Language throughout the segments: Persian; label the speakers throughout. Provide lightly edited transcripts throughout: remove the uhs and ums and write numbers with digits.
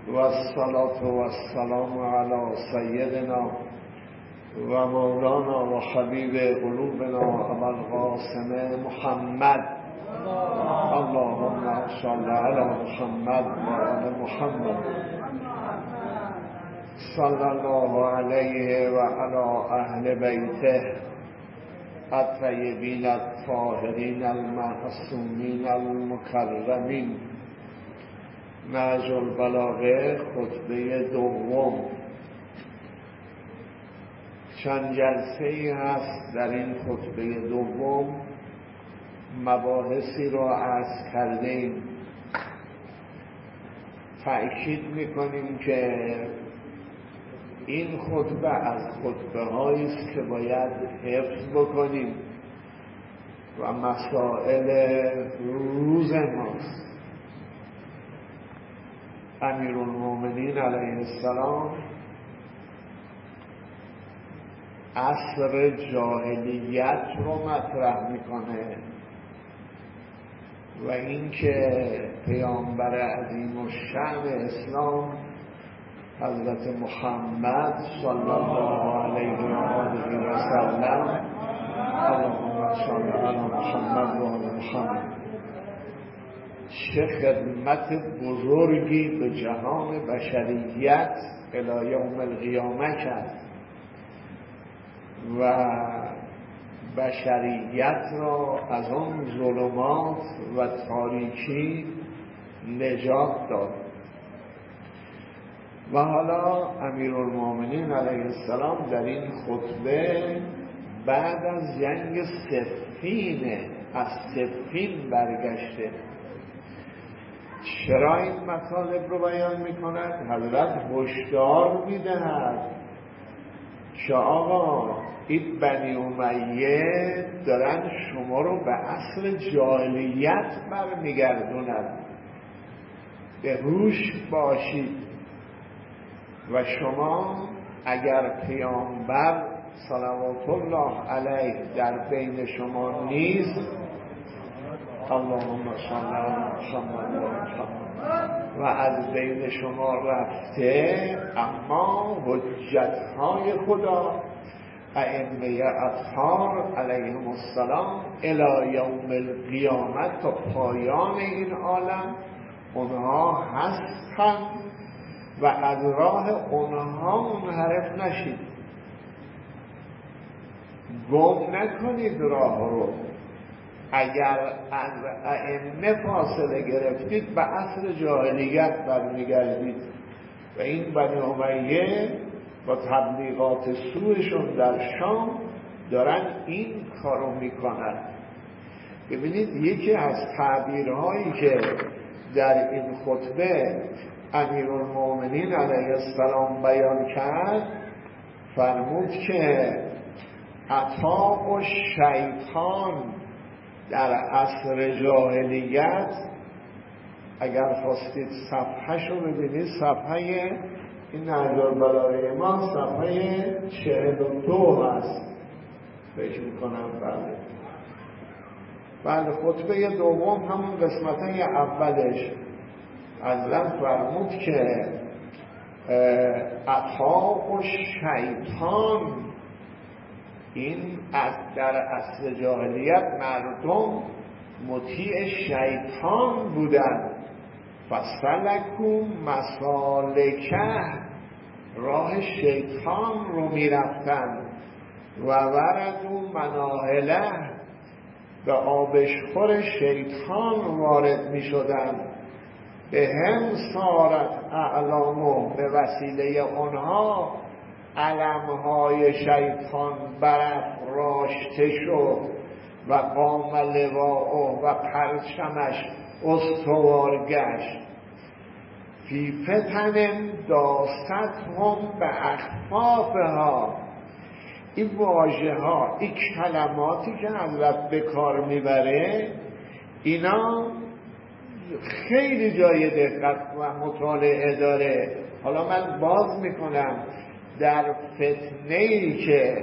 Speaker 1: و الصلاة و السلام علی سیدنا و مولانا و حبیب قلوبنا ابا القاسم محمد. اللهم صل علی محمد و آل محمد صلی الله علیه و علی اهل بیته الطیبین الطاهرین المعصومین المکرمین. نهج البلاغه خطبه دوم. چند جلسه‌ای هست در این خطبه دوم مباحثی را عرض کردیم. تأکید میکنیم که این خطبه از خطبه هایی است که باید حفظ بکنیم و مسائل روز ماست. امیرالمومنین علیه السلام عصر جاهلیت رو مطرح میکنه و اینکه پیامبر عظیم الشأن اسلام حضرت محمد صلی الله علیه و آله و سلم، اللهم صل علی محمد و آل محمد، چه خدمت بزرگی به جهان بشریت الی یوم القیامه کرد و بشریت را از آن ظلمات و تاریکی نجات داد. و حالا امیرالمومنین علیه السلام در این خطبه بعد از جنگ صفین، از صفین برگشته. چرا این مطالب رو بیان میکند؟ حضرت هشدار میدهد که آقا این بنی امیه دارن شما رو به اصل جاهلیت برمیگردونن، به هوش باشید. و شما اگر پیامبر صلوات الله علیه در بین شما نیست، اللهم صل علی محمد و محمد، و از بین شما رفته، اما حجت‌های خدا ائمه اطهار علیهم السلام الی یوم القیامت تا پایان این عالم اونها هستند و از راه اونها منحرف نشید، گم نکنید راه رو. اگر از ائمه فاصله گرفتید به اصل جاهلیت برمیگردید. و این بنی امیه با تبلیغات سوءشون در شام دارن این کارو میکنن. ببینید یکی از تعبیرهایی که در این خطبه امیرالمومنین علیه السلام بیان کرد، فرمود که عطاء و شیطان در عصر جاهلیت، اگر خواستید صفحه شو ببینید، صفحه این نهج البلاغه ما صفحه 42 هست فکر میکنم. بله خطبه دوم همون قسمته اولش حضرت فرمود که عطاء و شیطان، این در عصر جاهلیت مردم مطیع شیطان بودن. فسلکوا مسالکه، راه شیطان رو میرفتن. و وردوا مناهله، به آبشخور شیطان وارد میشدن. به هم صارت اعلامه، به وسیله اونها علمهای شیطان برافراشته شد و قام لواءه، و پرچمش استوار گشت. فی فتن داستهم به اخفافها. این واژه ها، این کلماتی که حضرت به کار میبره، اینا خیلی جای دقت و مطالعه داره. حالا من باز میکنم در فتنه‌ای که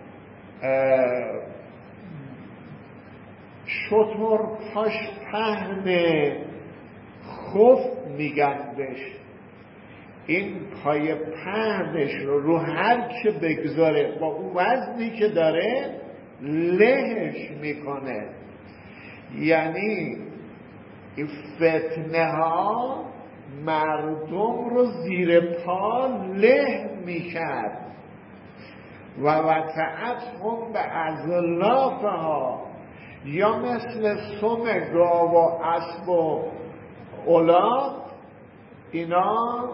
Speaker 1: شتر پاش پهن خف میگن بهش، این پای پهنش رو هر چه بگذاره با اون وزنی که داره لهش میکنه. یعنی این فتنه ها مردم رو زیر پا له میکرد. و وطعتهم به اذلافها، یا مثل سم گاو و اسب و اولاد اینا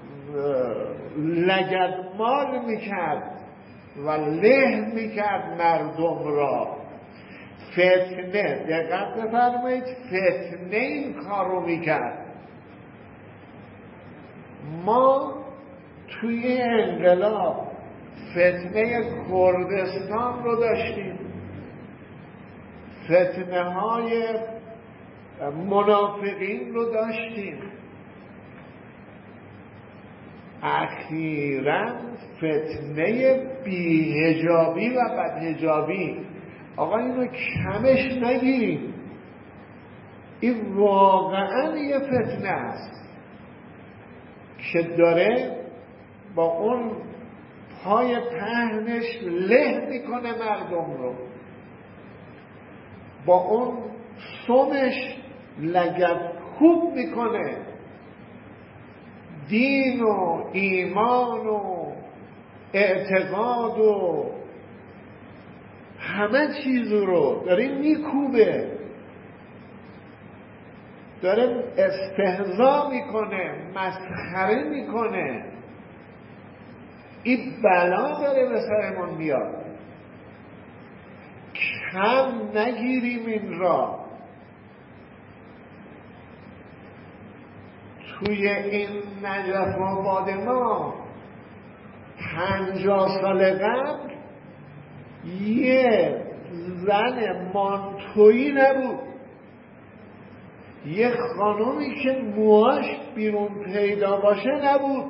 Speaker 1: لگدمال میکرد و له میکرد مردم را. فتنه، دقت بفرمایید، فتنه این کار رو میکرد. ما توی انقلاب فتنه کردستان رو داشتیم، فتنه های منافقین رو داشتیم، اخیراً فتنه بی‌حجابی و بدحجابی. آقا اینو کمش نگیریم، این واقعاً یه فتنه است که داره با اون پای پهنش له میکنه مردم رو، با اون سمش لگد خوب میکنه دین و ایمان و اعتقاد و همه چیز رو داره میکوبه، داره استهزا میکنه، مسخره میکنه. این بلا داره به سرمون میاد، کم نگیریم این را. توی این نجف آباد ما 50 سال قبل یه زن مانتویی نبود، یه خانومی که موهاش بیرون پیدا باشه نبود.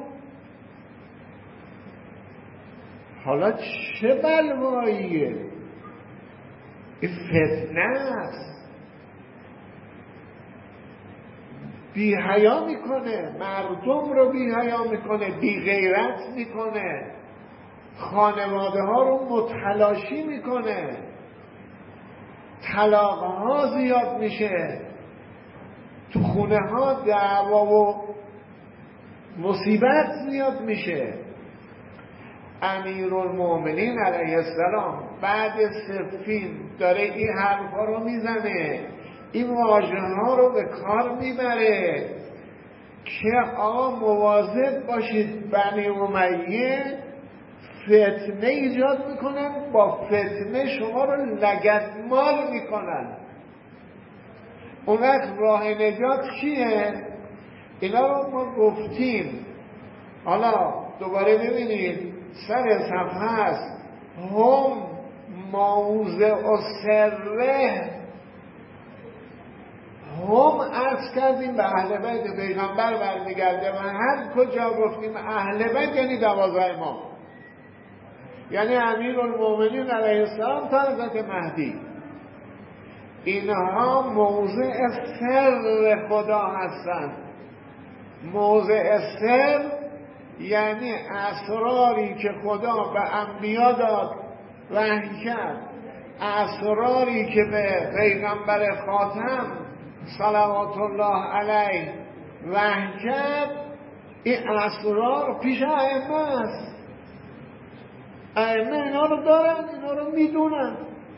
Speaker 1: حالا چه بلواییه؟ این فتنه است، بی حیا میکنه مردم رو، بی حیا میکنه، بی غیرت میکنه، خانواده ها رو متلاشی میکنه، طلاق ها زیاد میشه، تو خونه ها دعوا و مصیبت زیاد میشه. امیرالمومنین علیه السلام بعد صفین داره این حرفا رو میزنه، این واژه ها رو به کار میبره که آقا مواظب باشید، بنی امیه فتنه ایجاد میکنن، با فتنه شما رو لگدمال میکنن. اون وقت راه نجات چیه؟ اینا رو ما گفتیم، حالا دوباره ببینید سر صفحه هست. هم موضع و سره، هم عرض کردیم به اهل بیت پیغمبر برمیگرده و هر کجا گفتیم اهل بیت یعنی 12 امام، یعنی امیرالمومنین علیه السلام تا حضرت مهدی. اینها موضع سر خدا هستند. موضع سر یعنی اسراری که خدا به انبیا داد وحی کرد، اسراری که به پیغمبر خاتم صلوات الله علیه وحی کرد، این اسرار پیش ائمه است. ائمه اینا رو دارن، اینا رو میدونن.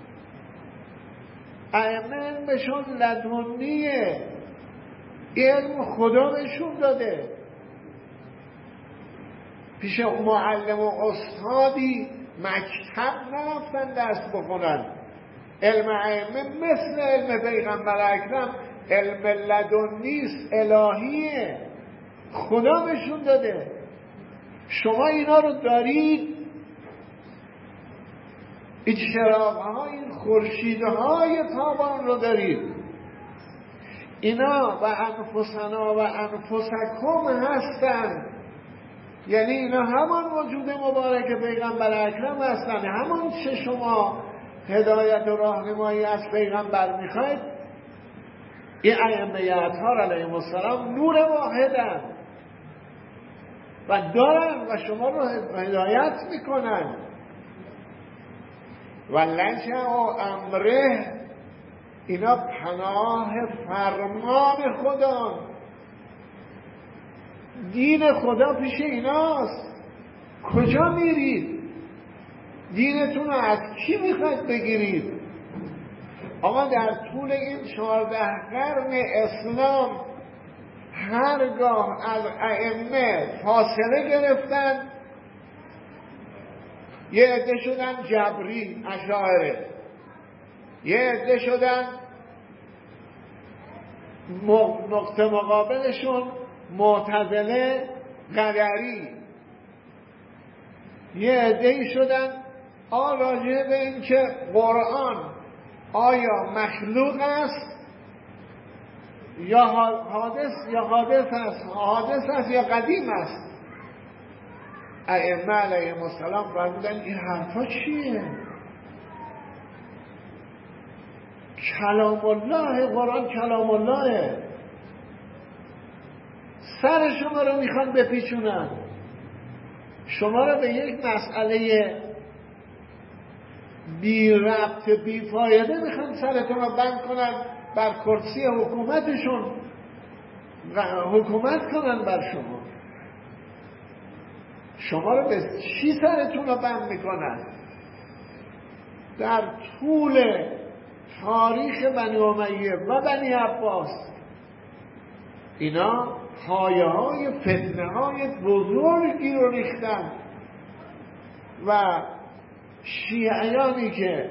Speaker 1: ائمه علمشون لدنیه، علم خدا بهشون داده. پیش معلم و استادی مکتب نرفتن درس بخونن. علم ائمه مثل علم پیغمبر اکرم علم لدنیست، الهیه، خدا بهشون داده. شما اینا رو دارید، این چراغ‌ها، این خورشیدهای تابان رو دارید. اینا و انفسنا و انفسکم هستن، یعنی اینا همان وجود مبارک پیغمبر اکرم هستن. همون چه شما هدایت و راهنمایی از پیغمبر میخواید، این ائمه اطهار علیهم السلام نور واحدن. و دارن و شما رو هدایت میکنن. و لجع و امره، اینا پناه فرمان خدا، دین خدا پیش ایناست. کجا میرید؟ دینتون رو از کی میخواید بگیرید؟ آقا در طول این 14 قرن اسلام هرگاه از ائمه فاصله گرفتن، یه عده شدن جبری اشاعره، یه عده شدن نقطه مقابلشون معتزله قدری، یه عده شدن راجع به این که قرآن آیا مخلوق است یا حادث است یا قدیم است. ائمه علیهم السلام فرمودن این حرفا چیه؟ کلام الله، قرآن کلام الله، سر شما رو میخوان بپیچونن، شما رو به یک مسئله بی ربط بی فایده میخوان سرتون رو بند کنن، بر کرسی حکومتشون حکومت کنن بر شما. شما رو به چی سرتون رو بند میکنن؟ در طول تاریخ بنی امیه و بنی عباس اینا پایه های فتنه های بزرگی رو ریختن و شیعیانی که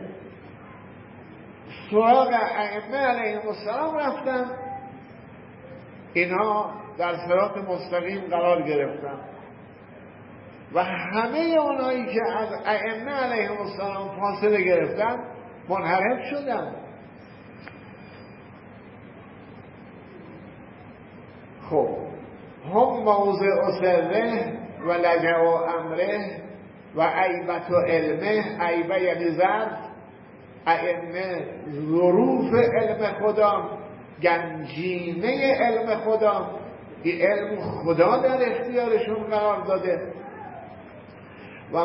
Speaker 1: سراغ ائمه علیهم السلام رفتن، اینها در صراط مستقیم قرار گرفتن و همه اونایی که از ائمه علیهم السلام فاصله گرفتن منحرف شدن. خب هم موضع سره و لجع و امره و عیبت و علمه، عیبه یعنی ظرف، ائمه ظروف علم خدا، گنجینه علم خدا، این علم خدا در اختیارشون قرار داده و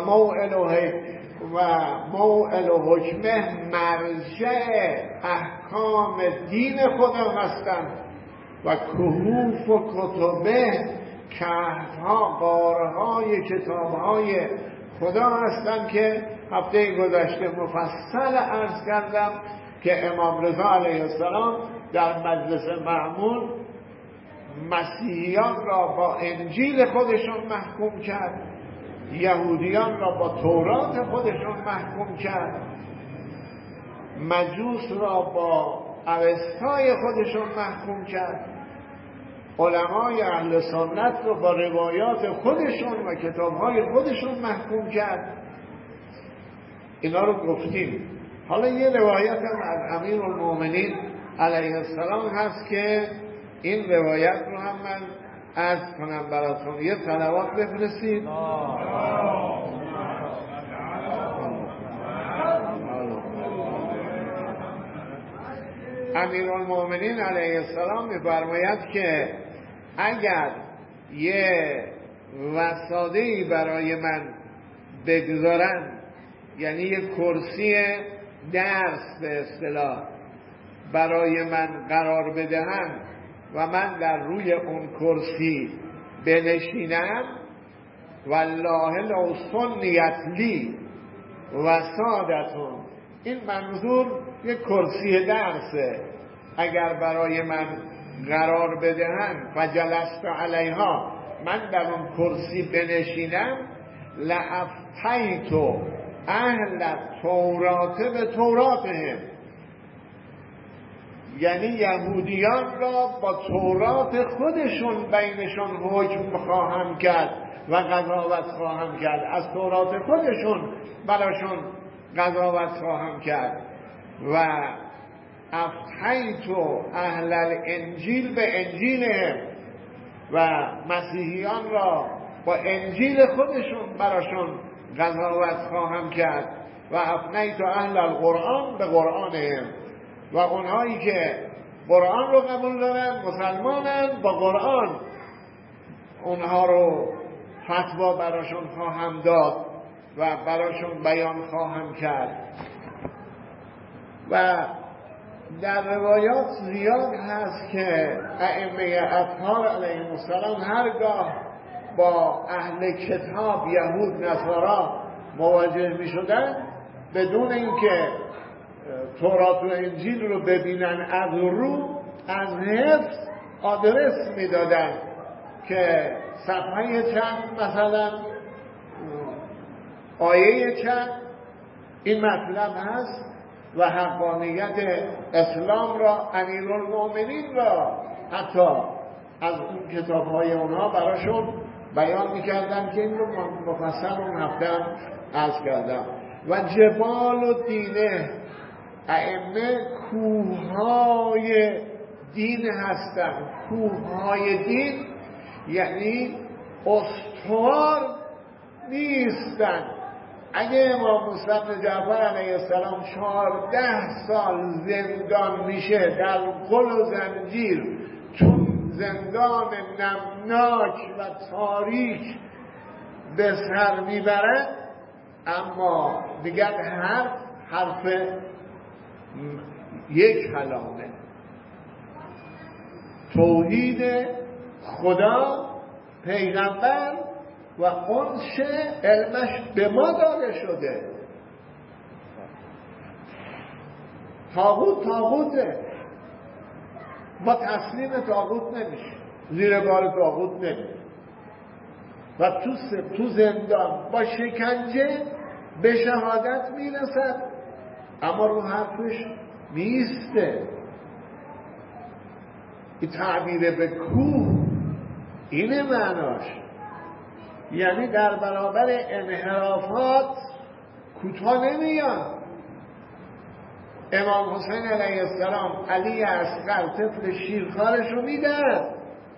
Speaker 1: موعل و حکمه مرجع احکام دین خدا هستند و کهوف و کتبه کهفها غارهای کتابهای خدا هستند که هفته گذشته مفصل عرض کردم که امام رضا علیه السلام در مجلس معمول مسیحیان را با انجیل خودشون محکوم کرد، یهودیان را با تورات خودشون محکوم کرد، مجوس را با اوستای خودشون محکوم کرد، علمای اهل سنت رو با روایات خودشون و کتابهای خودشون محکوم کرد. اینا رو گفتیم. حالا یه روایت هم از امیرالمومنین علیه السلام هست که این روایت رو هم من عرض کنم براتون. یه صلوات بفرستید. امیرالمومنین علیه السلام می‌فرماید که اگر یه وساده‌ای برای من بگذارن، یعنی یه کرسی درس به اصطلاح برای من قرار بدهن و من در روی اون کرسی بنشینم، والله لو سنیت لی وسادتون، این منظور یه کرسی درسه، اگر برای من قرار بدهن فجلست علیها، من در اون کرسی بنشینم، لأفتیت اهل تورات به توراتهم، یعنی یهودیان را با تورات خودشون بینشون حکم خواهم کرد و قضاوت خواهم کرد، از تورات خودشون براشون قضاوت خواهم کرد. و افتیت اهل الانجیل به انجیلهم، و مسیحیان را با انجیل خودشون براشون قضاوت خواهم کرد. و افنیت اهل القرآن به قرآنهم، و اونهایی که قرآن رو قبول دارن، مسلمانن، با قرآن اونها رو فتوا براشون خواهم داد و براشون بیان خواهم کرد. و در روایات زیاد هست که ائمه اطهار علیهم السلام هرگاه با اهل کتاب یهود نصارا مواجه می شدن، بدون اینکه تورات و انجیل رو ببینن از رو، از حفظ آدرس می دادن که صفحه چند، مثلا آیه چند این مطلب هست و حقانیت اسلام را، امیرالمؤمنین را حتی از اون کتاب‌های اونها براشون بیان می‌کردن که این رو مفصل اون هفته عرض کردم. و جبال و دینه، ائمه کوههای دین هستند. کوههای دین یعنی استوار نیستند. اگه امام موسی بن جعفر علیه السلام 14 سال زندان میشه در غل و زنجیر، تو زندان نمناک و تاریک به سر میبرد، اما دیگر حرف یک کلامه، توحید خدا، پیغمبر و اونش علمش به ما داده شده. طاغوته، ما تسلیم طاغوت نمیشه، زیر بار طاغوت نمیشه و تو زندان با شکنجه به شهادت میرسد، اما رو حرفش میسته. این تعبیر به کوه اینه معناش، یعنی در برابر انحرافات کوتاه نمیاد. امام حسین علیه السلام علی اصغر طفل شیرخوارش رو میدهد،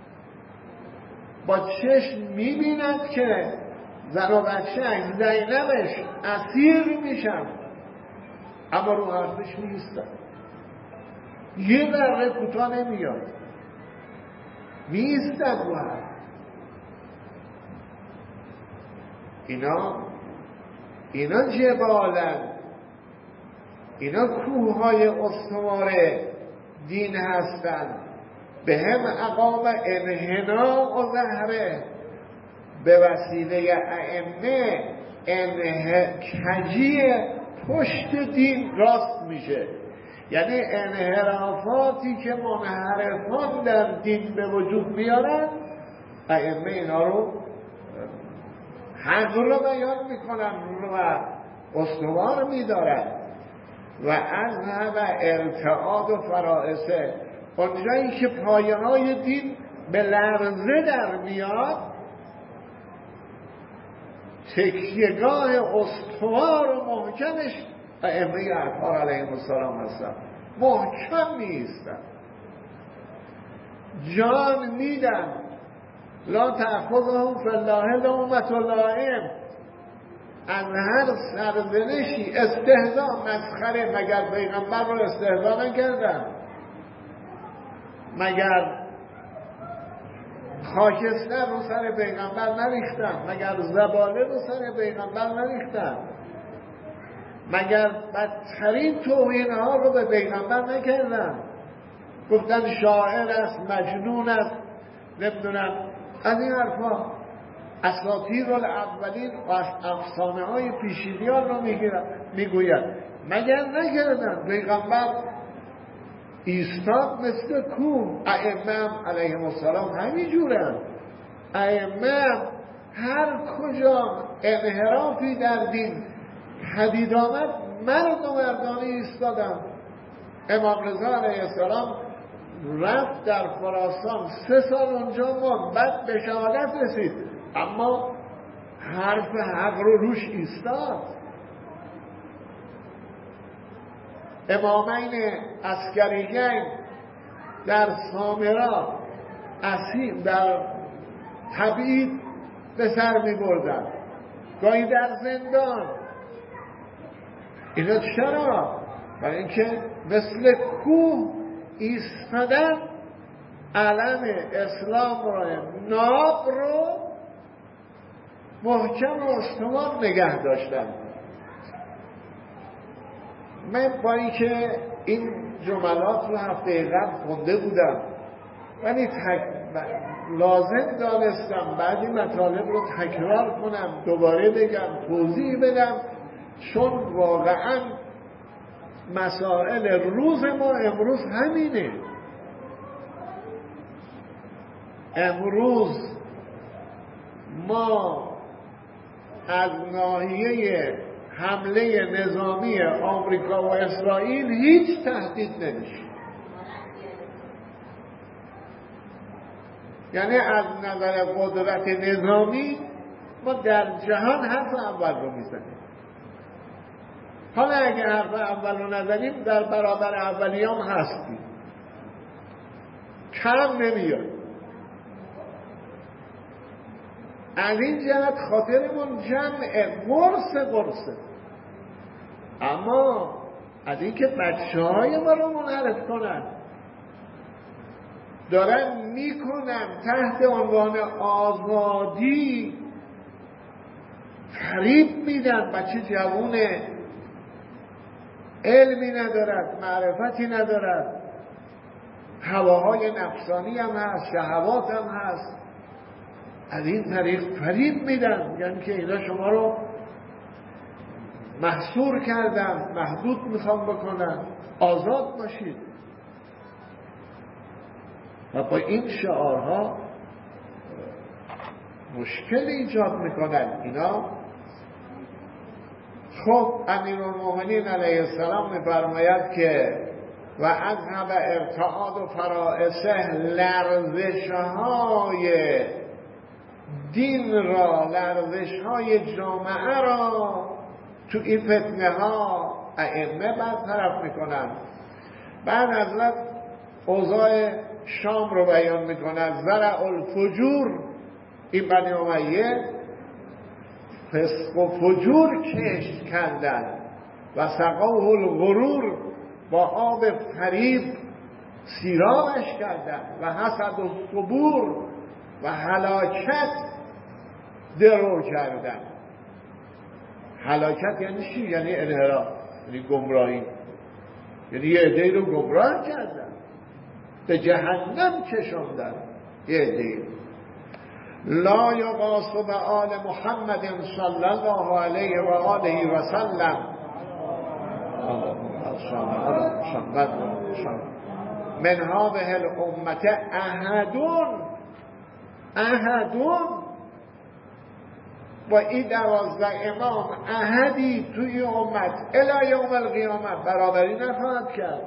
Speaker 1: با چشم میبیند که زن و بچه زینبش اسیر میشن، اما رو حرفش میستن، یه ذره کوتاه نمیاد، میستن رو حرف. اینا جبالن، اینا کوههای استوار دین هستند. به هم اقام انحنا و زهره، به وسیله ائمه کجی پشت دین راست میشه. یعنی انحرافاتی که منحرفان در دین به وجود میارن، ائمه اینا رو حق رو بیان میکنن و استوار میدارن. و از همه ارتعاد و فرائسه، اونجایی که پایه های دین به لرزه در میاد، تکیهگاه استوار و محکمش ائمه اطهار علیهم السلام هستن. محکم نیستن، جان میدن. لا تأخذهم فی الله لومة لائم، از هر سرزنشی استهزا، مسخره. مگر پیغمبر رو استهزا نکردن؟ مگر خاکستر رو سر پیغمبر نریختن؟ مگر زباله رو سر پیغمبر نریختن؟ مگر بدترین توهین‌ها رو به پیغمبر نکردن؟ گفتن شاعر است، مجنون است، نمیدونم از این حرفا. اساطیر الاولین و افسانه های پیشینیان رو میگوید. مگر نکردن؟ پیغمبر ایستاد مثل کوه. ائمه هم علیهم السلام همینجورن. ائمه هر کجا انحرافی در دین پدید آمد، مرد و مردانه ایستادن. امام رضا علیه السلام رفت در خراسان 3 سال اونجا ماند، بعد به شهادت رسید، اما حرف حق رو روش ایستاد. امامین عسکریین در سامرا اسیر در تبعید به سر می بردن، گاهی در زندان. اینا چرا؟ برای اینکه مثل کوه ایستادن، علم اسلام رو، ناب رو محکم و استوار نگه داشتن. من با اینکه این جملات رو هفته قبل خونده بودم ولی لازم دانستم بعضی مطالب رو تکرار کنم، دوباره بگم، توضیح بدم، چون واقعا مسائل روز ما امروز همینه. امروز ما از ناحیه حمله نظامی آمریکا و اسرائیل هیچ تهدید نمیشه. یعنی از نظر قدرت نظامی ما در جهان حرف اول رو میزنیم. حالا اگه حرف اول رو نزنیم در برابر اولیام هستیم، کم نمیاد. از این جهت خاطرمون جمعه قرصه، اما از این که بچه‌های ما رو منحرف کنن، دارن میکنن تحت عنوان آزادی، فریب میدن. بچه جوونه، علمی ندارد، معرفتی ندارد، هواهای نفسانی هم هست، شهوات هم هست، از این طریق فریب میدن. یعنی که اینا شما رو محصور کردن، محدود میخوان بکنن، آزاد باشید. و با این شعارها مشکل ایجاد میکنن اینا. خب امیرالمومنین علیه السلام میفرماید که و اذهب ارتعاد و فرائسه، لرزش‌های دین را، لرزش‌های جامعه را تو این فتنه ها ائمه برطرف میکنن. بعد حضرت اوضاع شام رو بیان میکنن. زرع الفجور، این بنی امیه فسق و فجور کشت کردن و سقوه الغرور، با آب فریب سیرابش کردن و حسد و صبور و هلاکت درو کردن. هلاکت یعنی چی؟ یعنی انحراف، یعنی گمراهی، یعنی یه عده‌ای رو گمراه کردن، به جهنم کشوندن یه عده‌ای. لا یغاث بآل محمد صلی الله علیه و آله و سلم من هذه الامه احدون. با این 12 امام احدی توی امت الی یوم القیامت برابری نخواهد کرد.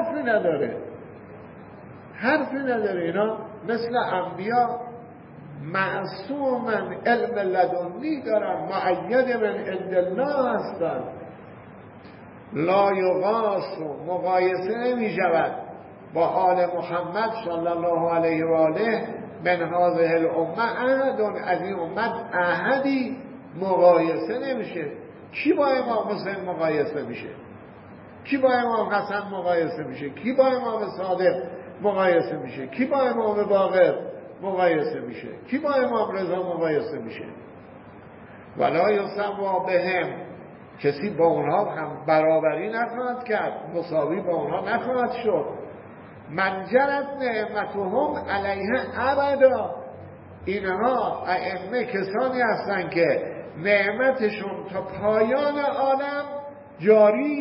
Speaker 1: حرفی نداره. اینا مثل انبیا معصومن، علم لدنی دارن، مؤید من عند الله هستن. لا یغاث، مقایسه نمی شود با آل محمد صلی الله علیه و آله من هذه الامه احدون، از این امت احدی مقایسه نمیشه. کی با امام حسین مقایسه میشه؟ کی با امام حسن مقایسه میشه؟ کی با امام صادق مقایسه میشه؟ کی با امام باقر مقایسه میشه؟ کی با امام رضا مقایسه میشه؟ ولا یسوا بهم، کسی با اونها هم برابری نخواهد کرد، مساوی با اونها نخواهد شد. من جرت نعمتهم علیه ابدا، اینها ائمه کسانی هستند که نعمتشون تا پایان عالم جاری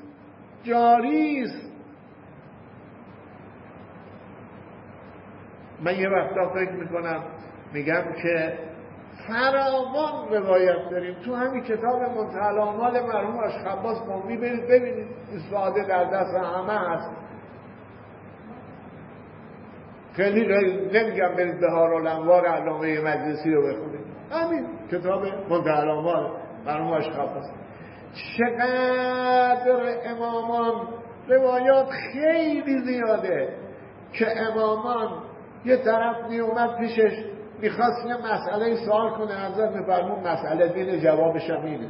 Speaker 1: است. من یه وقتا فکر میکنم، میگم که فراوان روایت داریم تو همین کتاب منتهی الآمال مرحوم اشخباس قمی، برید ببینید، این ساده در دست همه هست. خیلی نمیگم برید بهارالانوار علامه مجلسی رو بخونید، همین کتاب منتهی الآمال مرحوم اشخباس. چقدر امامان روایات خیلی زیاده که امامان یه طرف میومد پیشش میخواست یه مسئله سوال کنه، حضرت میفرمون مسئله دین، جوابش هم اینه.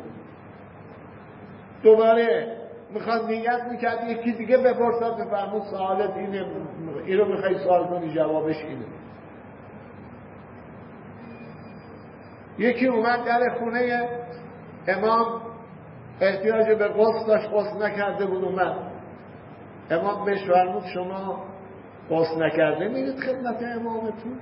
Speaker 1: دوباره میخواد نیت میکرد یکی دیگه بپرسد، میفرمون سوالت اینه، این رو میخوای سوال کنی، جوابش اینه. یکی اومد در خونه امام، احتیاج به غسل داشت، غسل نکرده بود، اومد امام بهش فرمود شما غسل نکرده میرید خدمت امامتون؟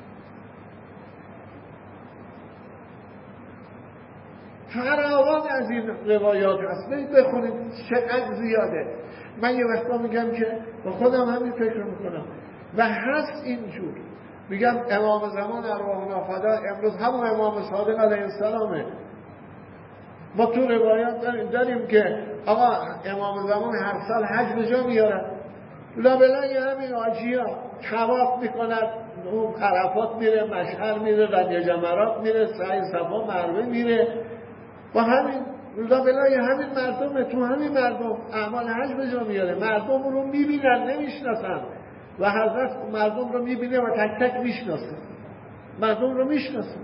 Speaker 1: فراوان از این روایات هست، برید بخونید چقدر زیاده. من یه وقتا میگم که با خودم همین فکر میکنم و هست اینجور. میگم امام زمان ارواحنا فدا امروز همون امام صادق علیه السلامه. ما تو روایات داریم که آقا امام زمان هر سال حج به جا میارن، لابلای همین آجیا طواف میکند، اون عرفات میره، مشعر میره، رمی جمرات میره، سعی صفا مروه میره، با همین لابلای همین مردم، تو همین مردم اعمال حج به جا میاره. مردم رو میبینن نمیشناسن و حضرت مردم رو میبینه و تک تک میشناسه، مردم رو میشناسه.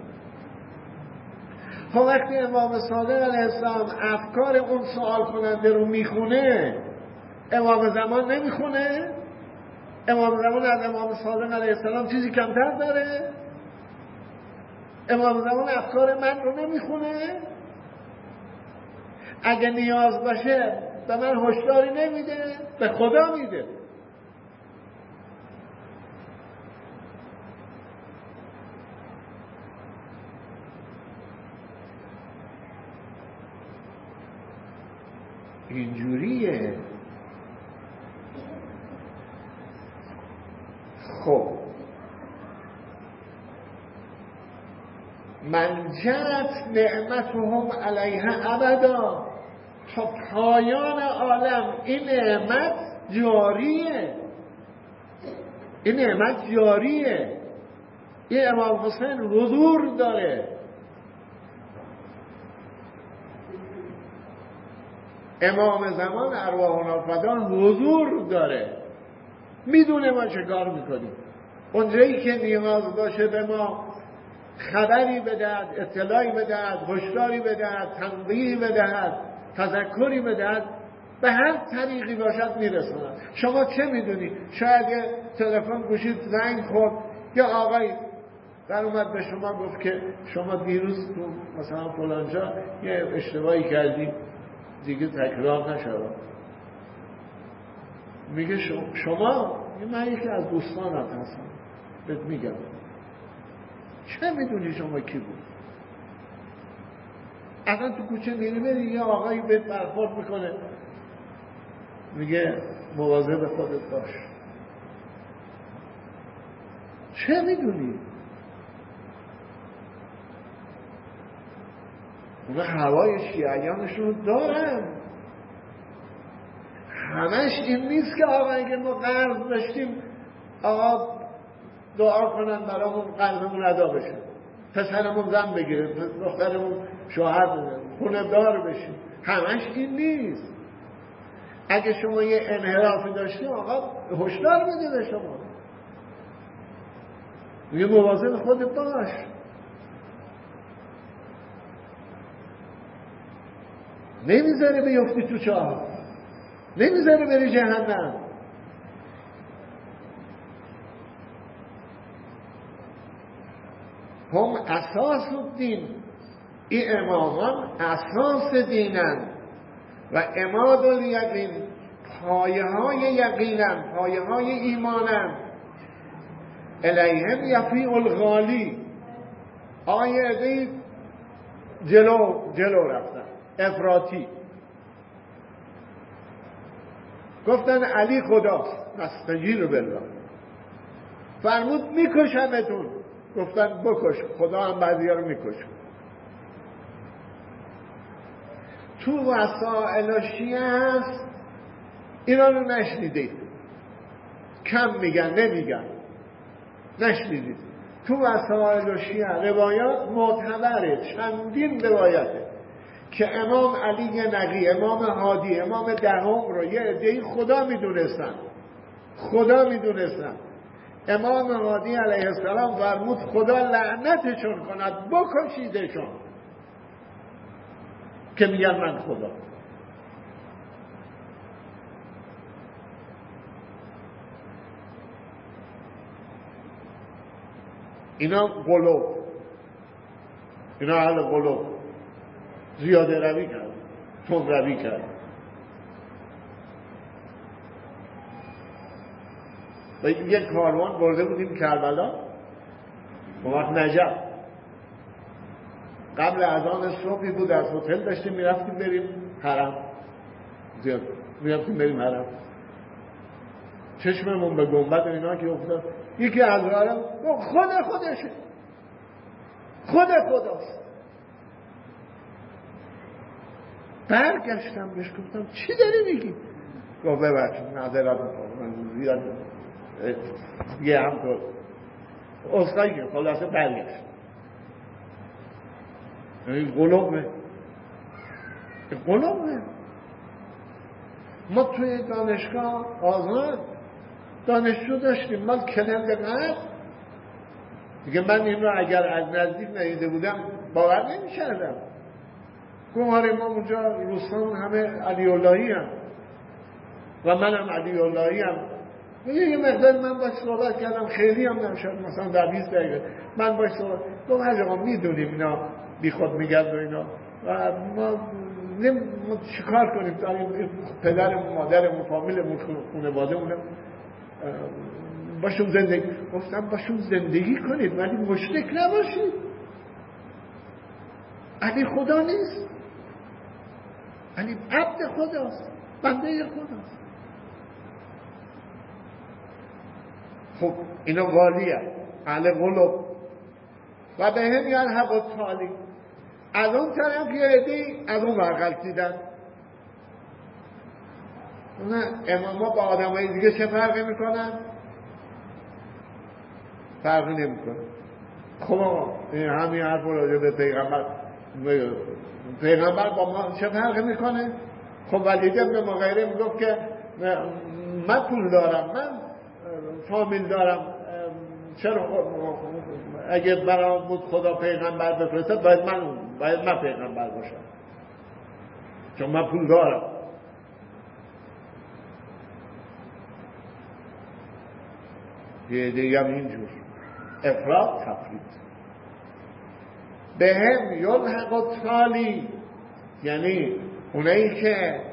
Speaker 1: خب وقتی امام صادق علیه السلام افکار اون سوال کننده رو میخونه، امام زمان نمیخونه؟ امام زمان از امام صادق علیه السلام چیزی کمتر داره؟ امام زمان افکار من رو نمیخونه؟ اگه نیاز باشه به من هشداری نمیده؟ به خدا میده. اینجوریه. خب من جرت نعمتهم علیها ابدا، تا پایان عالم این نعمت جاریه، این نعمت جاریه. این امام حسین حضور داره. امام زمان ارواحنا فدا حضور داره، میدونه ما چه کار میکنیم. اونجایی که نیاز باشه به ما خبری بدهد، اطلاعی بدهد، هشداری بدهد، تنبیهی بدهد، تذکری بدهد، به هر طریقی باشد میرساند. شما چه میدونی؟ شاید یه تلفن گوشید زنگ خورد، یا آقای در اومد به شما گفت که شما دیروز تو مثلا فلانجا یه اشتباهی کردی، دیگه تکرار نشود. میگه شما من یکی از دوستانت هستم، بهت میگم. چه میدونی شما کی بود؟ اصلا تو کوچه میری بری یه آقایی بهت برخورد میکنه، میگه مواظب خودت باش. چه میدونی؟ اونا هوای شیعیانشون دارن. همش این نیست که آقا اگه ما قرض داشتیم آقا دعا کنن برامون قرضمون ادا بشه، پسرمون زن بگیره، دخترمون شوهر بده، خونه دار بشیم. همش این نیست. اگه شما یه انحرافی داشتیم آقا هشدار بده به شما، میگه مواظب خودت باش. نمیذاره بیفتی تو چاه، نمیذاره بری جهنم. هم اساس الدین، این امامان اساس دینن و عماد الیقین، پایه های یقینن، پایه های ایمانن. الیهم یفیع الغالی. آیه جلو رفتن افراطی، گفتن علی خداست، نستجیر بالله. فرمود میکشمتون، گفتن بکش، خدا هم بعضی‌ها رو میکشه. تو وسائل شیعه هست، اینا رو نشنیدید، کم میگن نمیگن، نشنیدید. تو وسائل شیعه روایات معتبره، چندین روایته که امام علی نقی، امام هادی، امام دهم رو یه عده‌ای خدا میدونستن، خدا میدونستن. امام هادی علیه السلام فرمود خدا لعنتشون کند، بکشیدشون که میگن من خدا. اینا قلوب. اینا اهل قلوب زیاده روی کرد، تند روی کرد. و یک کاروان برده بودیم کربلا، اون وقت نجف، قبل اذان صبحی بود، از هتل داشتیم میرفتیم بریم حرم، زیاد میرفتیم بریم حرم، چشممون به گنبد و اینا که افتاد، یکی از راه خودشه، خداست. برگشتم بهش گفتم چی داری میگی؟ گفت ببخشید معذرت میخوام، من زیاد یه همطور اصلاحی که خلاصه برگشت. این قلوبه ما توی دانشگاه آزاد دانشجو داشتیم، مال کلند قد دیگه. من این رو اگر از نزدیک ندیده بودم باور نمی‌کردم. گوهر ما اونجا روستان همه علی اللهی هم و منم علی اللهی هم. یه مقدار من باش صحبت کردم، خیلی هم نمیشد، مثلا در 20 دقیقه من باش صحبت گفتم حاج آقا میدونیم اینا بی خود میگن و اینا و ما چیکار کنیم، داریم پدرمون مادرمون فامیلمون خانواده‌مون باشون زندگی. گفتم باشون زندگی کنید ولی مشرک نباشید. علی خدا نیست، علی عبد خداست، بنده خداست. خب اینا والیه اهل قلوب و به هم یلحق التالی. از اون طرف یه عده‌ای از اون ورقل دیدن. نه اماما با آدمای دیگه چه فرقی میکنن؟ فرقی نمیکنه. خب آقا همین حرف راجع به پیغمبر با ما چه فرقی میکنه؟ خب ولید ابن مغیره میگفت که من پول دارم، من فامیل دارم، چرا اگه برام بود خدا پیغمبر بفرستد باید من پیغمبر باشم، چون من پول دارم. یه دیگه هم اینجور افراط تفرید. به هم یلحق التالی، یعنی اونایی که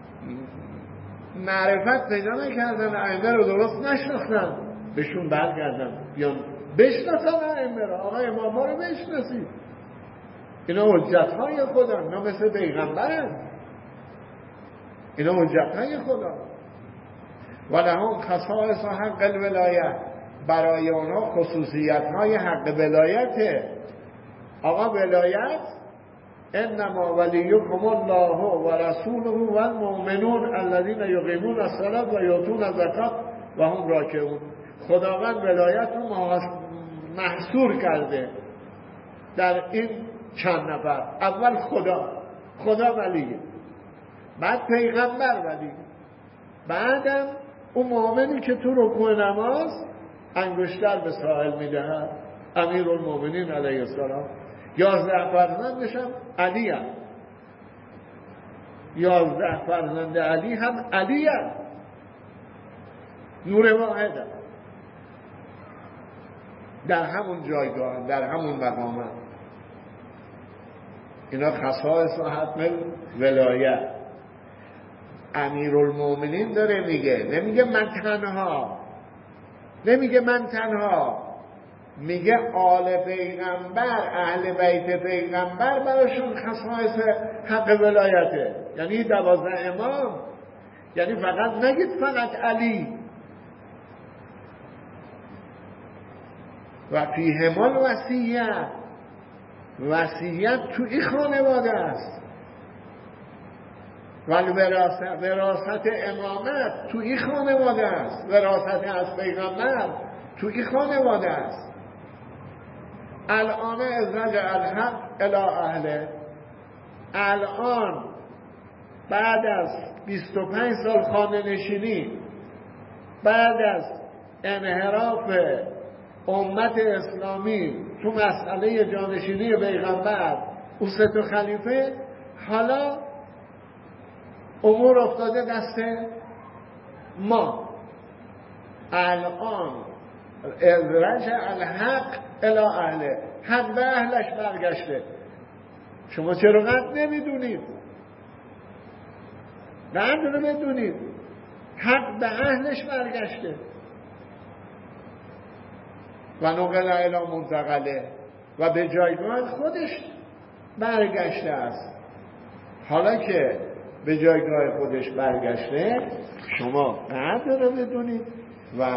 Speaker 1: معرفت پیدا نکردن، ائمه رو درست نشناختن، بهشون برگردن بیان بشناسن ائمه رو. آقا اماما رو بشناسید، اینا حجت های خدا، اینا مثل پیغمبرن، اینا حجت های خدا. و لهم خصائص حق الولایت، برای اونا خصوصیت های حق ولایته. آقا ولایت انما ولیکم الله و رسوله و المؤمنون الذین یقیمون الصلاة و یؤتون الزکات و هم راکعون. خداوند ولایت رو محصور کرده در این چند نفر. اول خدا ولیه، بعد پیغمبر ولیه، بعدم اون مؤمنی که تو رکوع نماز انگشتر به سائل میدهد، امیرالمؤمنین علیه السلام. 11 فرزندش هم علی هم، 11 فرزند علی هم علی هم، نور واحد هم، در همون جایگاه، در همون مقام. اینا خصائص و حتم ولایت. امیرالمؤمنین داره میگه، نمیگه من تنها، میگه آل پیغمبر، اهل بیت پیغمبر براشون خصائص حق ولایته. یعنی 12 امام، یعنی فقط نگید فقط علی. و فیهم وصیت تو این خانواده است. ولی وراثت امامت تو این خانواده است، وراثت از پیغمبر تو این خانواده است. الان رجع الحق الی اهله. الان بعد از 25 سال خانه نشینی، بعد از انحراف امت اسلامی تو مسئله جانشینی پیغمبر او سه خلیفه، حالا امور افتاده دست ما. الان رجع الحق الی اهله، حق به اهلش برگشته. شما چرا قدر نمیدونید؟ قدر رو بدونید. حق به اهلش برگشته و نقل الی منتقله و به جایگاه خودش برگشته است. حالا که به جایگاه خودش برگشته، شما قدر رو بدونید و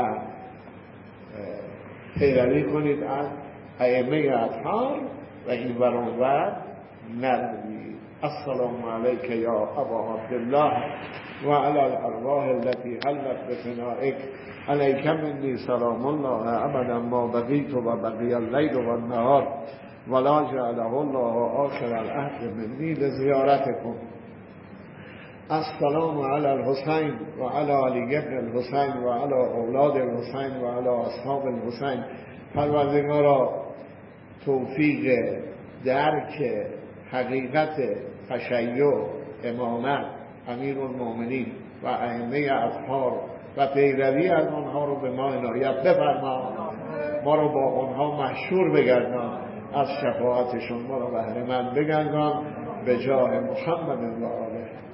Speaker 1: پیروی کنید از ائمه اطهار و این ور اون ور نروید. السلام علیک یا ابا عبدالله و علی الارواح التي حلت بفنائک علیک منی سلام الله ابدا ما بقیت و بقی اللیل و النهار ولا جعله الله آخر العهد منی لزیارتکم. السلام علی الحسین و علی علی ابن الحسین و علی اولاد الحسین و علی اصحاب الحسین. پروردگارا توفیق درک حقیقت تشیع، امامت، امیرالمومنین و ائمه اطهار و پیروی از آنها رو به ما عنایت بفرما. ما رو با آنها محشور بگردان، از شفاعتشون ما رو بهره مند بگردان به جاه محمد و آله.